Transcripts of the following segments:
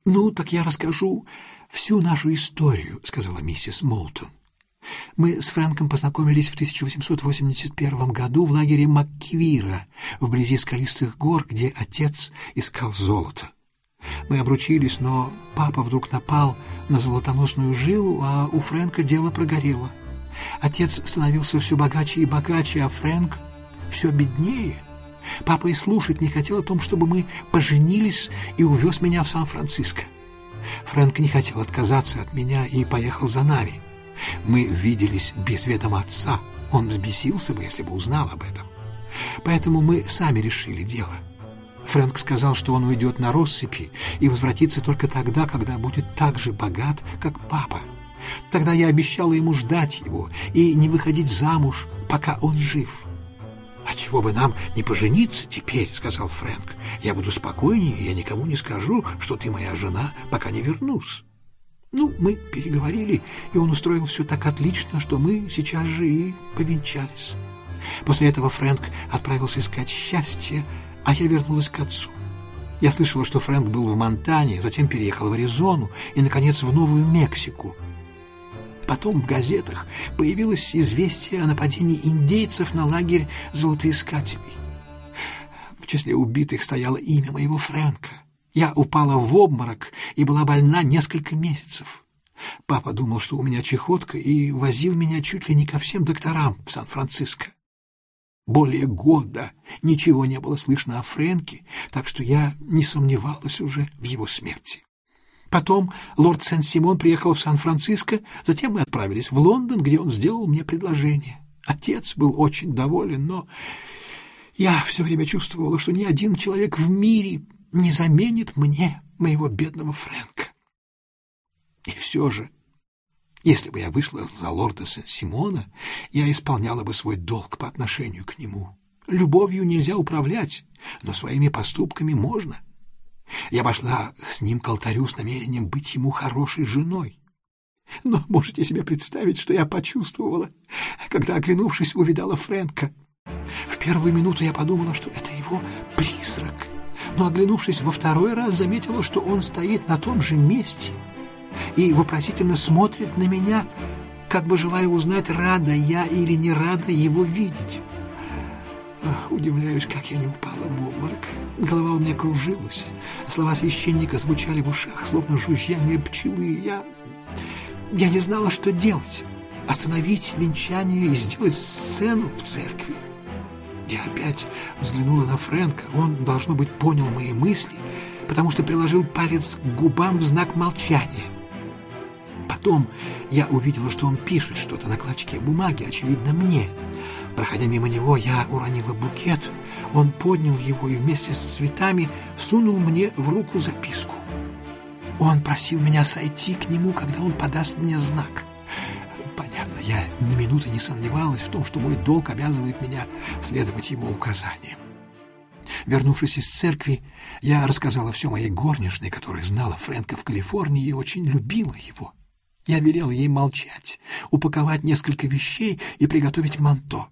«Ну, так я расскажу всю нашу историю», — сказала миссис Молтон. «Мы с Фрэнком познакомились в 1881 году в лагере МакКвира вблизи скалистых гор, где отец искал золото. Мы обручились, но папа вдруг напал на золотоносную жилу, а у Фрэнка дело прогорело. Отец становился все богаче и богаче, а Фрэнк все беднее. Папа и слушать не хотел о том, чтобы мы поженились, и увез меня в Сан-Франциско. Фрэнк не хотел отказаться от меня и поехал за нами. Мы виделись без ведома отца. Он взбесился бы, если бы узнал об этом. Поэтому мы сами решили дело. Фрэнк сказал, что он уйдет на россыпи и возвратится только тогда, когда будет так же богат, как папа. Тогда я обещала ему ждать его и не выходить замуж, пока он жив». «А чего бы нам не пожениться теперь?» — сказал Фрэнк. «Я буду спокойнее, и я никому не скажу, что ты моя жена, пока не вернусь». Ну, мы переговорили, и он устроил все так отлично, что мы сейчас же и повенчались. После этого Фрэнк отправился искать счастье, а я вернулась к отцу. Я слышала, что Фрэнк был в Монтане, затем переехал в Аризону и, наконец, в Новую Мексику. Потом в газетах появилось известие о нападении индейцев на лагерь золотоискателей. В числе убитых стояло имя моего Фрэнка. Я упала в обморок и была больна несколько месяцев. Папа думал, что у меня чехотка, и возил меня чуть ли не ко всем докторам в Сан-Франциско. Более года ничего не было слышно о Фрэнке, так что я не сомневалась уже в его смерти. Потом лорд Сен-Симон приехал в Сан-Франциско, затем мы отправились в Лондон, где он сделал мне предложение. Отец был очень доволен, но я все время чувствовала, что ни один человек в мире не заменит мне моего бедного Фрэнка. И все же, если бы я вышла за лорда Сен-Симона, я исполняла бы свой долг по отношению к нему. Любовью нельзя управлять, но своими поступками можно. Я пошла с ним к алтарю с намерением быть ему хорошей женой. Но можете себе представить, что я почувствовала, когда, оглянувшись, увидала Фрэнка. В первую минуту я подумала, что это его призрак, но, оглянувшись во второй раз, заметила, что он стоит на том же месте и вопросительно смотрит на меня, как бы желая узнать, рада я или не рада его видеть. Удивляюсь, как я не упала в обморок. Голова у меня кружилась. Слова священника звучали в ушах, словно жужжание пчелы. Я не знала, что делать. Остановить венчание и сделать сцену в церкви. Я опять взглянула на Фрэнка. Он, должно быть, понял мои мысли, потому что приложил палец к губам в знак молчания. Потом я увидела, что он пишет что-то на клочке бумаги, очевидно, мне. Проходя мимо него, я уронила букет. Он поднял его и вместе с цветами сунул мне в руку записку. Он просил меня сойти к нему, когда он подаст мне знак. Понятно, я ни минуты не сомневалась в том, что мой долг обязывает меня следовать его указаниям. Вернувшись из церкви, я рассказала все моей горничной, которая знала Фрэнка в Калифорнии и очень любила его. Я велела ей молчать, упаковать несколько вещей и приготовить манто.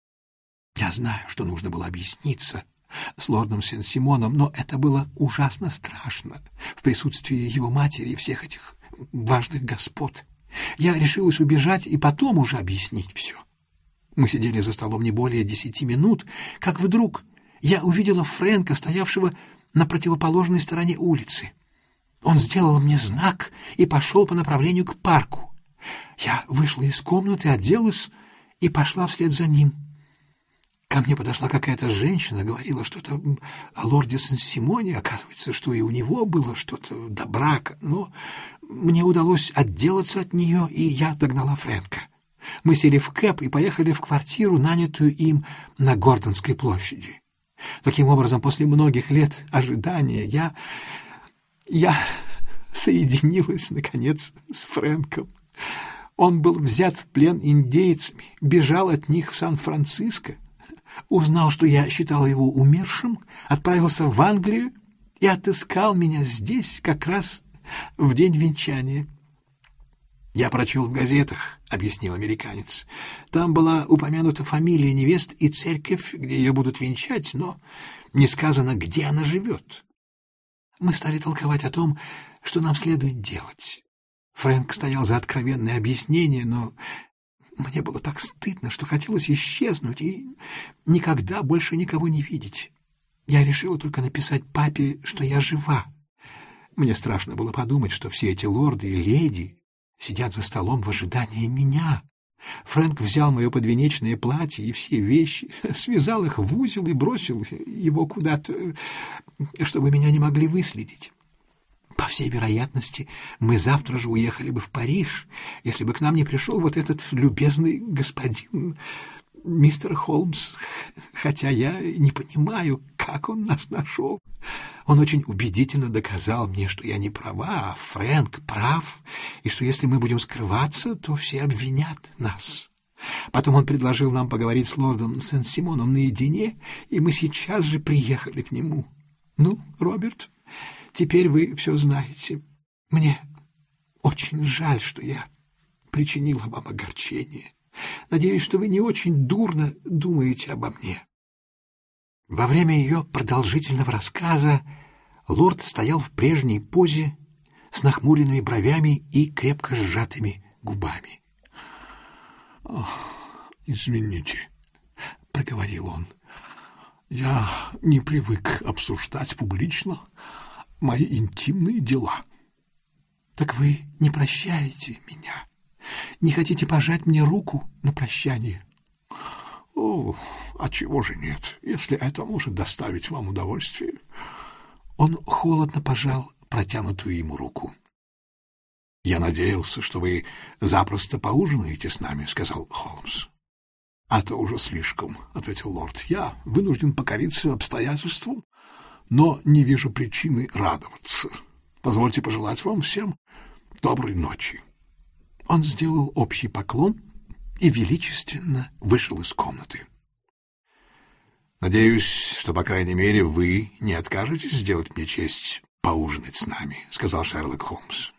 Я знаю, что нужно было объясниться с лордом Сен-Симоном, но это было ужасно страшно в присутствии его матери и всех этих важных господ. Я решилась убежать и потом уже объяснить все. Мы сидели за столом не более 10 минут, как вдруг я увидела Фрэнка, стоявшего на противоположной стороне улицы. Он сделал мне знак и пошел по направлению к парку. Я вышла из комнаты, оделась и пошла вслед за ним. Ко мне подошла какая-то женщина, говорила что-то о лорде Сен-Симоне, оказывается, что и у него было что-то до брака, но мне удалось отделаться от нее, и я догнала Фрэнка. Мы сели в кэб и поехали в квартиру, нанятую им на Гордонской площади. Таким образом, после многих лет ожидания я соединилась, наконец, с Фрэнком. Он был взят в плен индейцами, бежал от них в Сан-Франциско, узнал, что я считала его умершим, отправился в Англию и отыскал меня здесь как раз в день венчания. «Я прочел в газетах», — объяснил американец. «Там была упомянута фамилия невесты и церковь, где ее будут венчать, но не сказано, где она живет. Мы стали толковать о том, что нам следует делать. Фрэнк стоял за откровенное объяснение, но мне было так стыдно, что хотелось исчезнуть и никогда больше никого не видеть. Я решила только написать папе, что я жива. Мне страшно было подумать, что все эти лорды и леди сидят за столом в ожидании меня. Фрэнк взял мое подвенечное платье и все вещи, связал их в узел и бросил его куда-то, чтобы меня не могли выследить. По всей вероятности, мы завтра же уехали бы в Париж, если бы к нам не пришел вот этот любезный господин, мистер Холмс, хотя я не понимаю, как он нас нашел. Он очень убедительно доказал мне, что я не права, а Фрэнк прав, и что если мы будем скрываться, то все обвинят нас. Потом он предложил нам поговорить с лордом Сен-Симоном наедине, и мы сейчас же приехали к нему. Ну, Роберт, теперь вы все знаете. Мне очень жаль, что я причинила вам огорчение. Надеюсь, что вы не очень дурно думаете обо мне». Во время ее продолжительного рассказа лорд стоял в прежней позе с нахмуренными бровями и крепко сжатыми губами. «Извините», — проговорил он, — «я не привык обсуждать публично мои интимные дела». «Так вы не прощаете меня? Не хотите пожать мне руку на прощание?» «О, отчего же нет, если это может доставить вам удовольствие?» Он холодно пожал протянутую ему руку. «Я надеялся, что вы запросто поужинаете с нами», — сказал Холмс. «Это уже слишком», — ответил лорд. «Я вынужден покориться обстоятельствам, но не вижу причины радоваться. Позвольте пожелать вам всем доброй ночи». Он сделал общий поклон и величественно вышел из комнаты. «Надеюсь, что, по крайней мере, вы не откажетесь сделать мне честь поужинать с нами», — сказал Шерлок Холмс.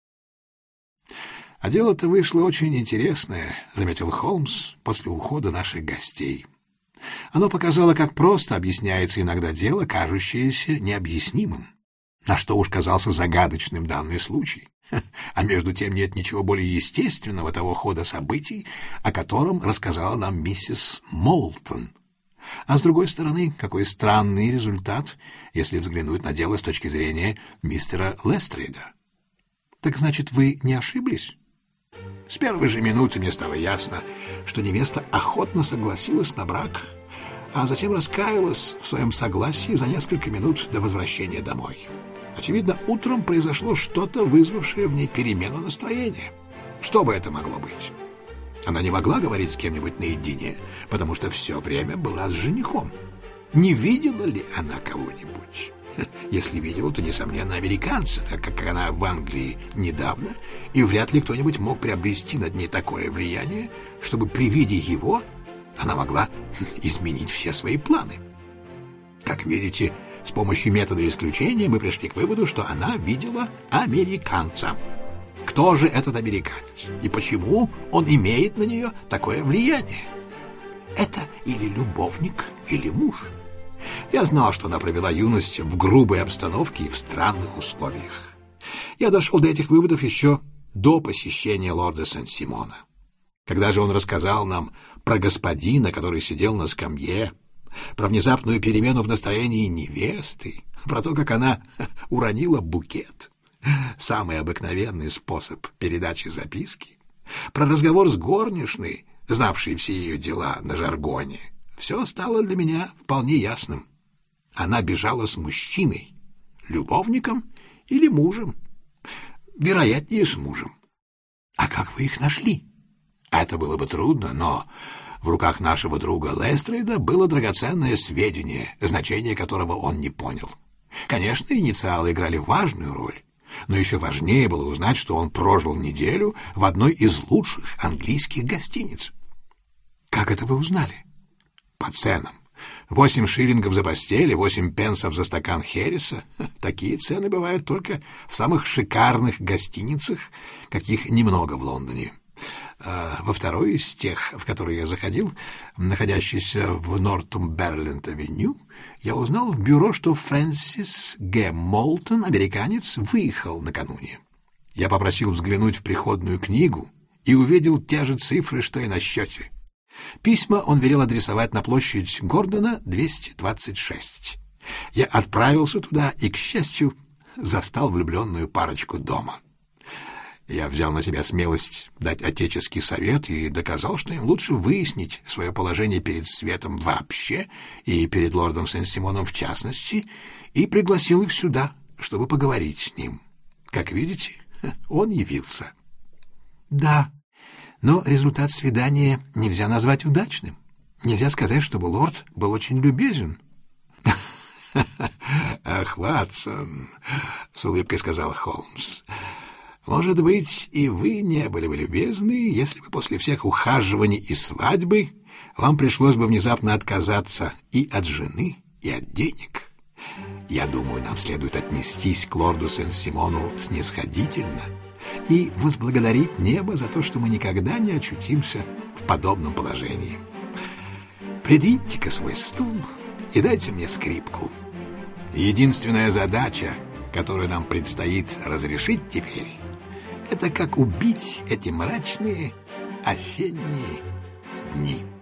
«А дело-то вышло очень интересное», — заметил Холмс после ухода наших гостей. «Оно показало, как просто объясняется иногда дело, кажущееся необъяснимым. На что уж казался загадочным данный случай. А между тем нет ничего более естественного того хода событий, о котором рассказала нам миссис Молтон. А с другой стороны, какой странный результат, если взглянуть на дело с точки зрения мистера Лестрейда. Так значит, вы не ошиблись? С первой же минуты мне стало ясно, что невеста охотно согласилась на брак, а затем раскаялась в своем согласии за несколько минут до возвращения домой. Очевидно, утром произошло что-то, вызвавшее в ней перемену настроения. Что бы это могло быть? Она не могла говорить с кем-нибудь наедине, потому что все время была с женихом. Не видела ли она кого-нибудь? Если видела, то, несомненно, американца, так как она в Англии недавно, и вряд ли кто-нибудь мог приобрести над ней такое влияние, чтобы при виде его она могла изменить все свои планы. Как видите, с помощью метода исключения мы пришли к выводу, что она видела американца. Кто же этот американец? И почему он имеет на нее такое влияние? Это или любовник, или муж. Я знал, что она провела юность в грубой обстановке и в странных условиях. Я дошел до этих выводов еще до посещения лорда Сен-Симона. Когда же он рассказал нам про господина, который сидел на скамье, про внезапную перемену в настроении невесты, про то, как она уронила букет, самый обыкновенный способ передачи записки, про разговор с горничной, знавшей все ее дела на жаргоне, все стало для меня вполне ясным. Она бежала с мужчиной, любовником или мужем. Вероятнее, с мужем. А как вы их нашли? Это было бы трудно, но в руках нашего друга Лестрейда было драгоценное сведение, значение которого он не понял. Конечно, инициалы играли важную роль, но еще важнее было узнать, что он прожил неделю в одной из лучших английских гостиниц. Как это вы узнали? По ценам. 8 шиллингов за постель и 8 пенсов за стакан хереса. Такие цены бывают только в самых шикарных гостиницах, каких немного в Лондоне. Во второй из тех, в которые я заходил, находящийся в Нортумберленд-авеню, я узнал в бюро, что Фрэнсис Г. Молтон, американец, выехал накануне. Я попросил взглянуть в приходную книгу и увидел те же цифры, что и на счете. Письма он велел адресовать на площадь Гордона, 226. Я отправился туда и, к счастью, застал влюбленную парочку дома. Я взял на себя смелость дать отеческий совет и доказал, что им лучше выяснить свое положение перед светом вообще и перед лордом Сен-Симоном в частности, и пригласил их сюда, чтобы поговорить с ним. Как видите, он явился. Да, но результат свидания нельзя назвать удачным. Нельзя сказать, чтобы лорд был очень любезен. «Ах, Ватсон», — с улыбкой сказал Холмс, — «может быть, и вы не были бы любезны, если бы после всех ухаживаний и свадьбы вам пришлось бы внезапно отказаться и от жены, и от денег. Я думаю, нам следует отнестись к лорду Сен-Симону снисходительно и возблагодарить небо за то, что мы никогда не очутимся в подобном положении. Придвиньте-ка свой стул и дайте мне скрипку. Единственная задача, которую нам предстоит разрешить теперь, это как убить эти мрачные осенние дни».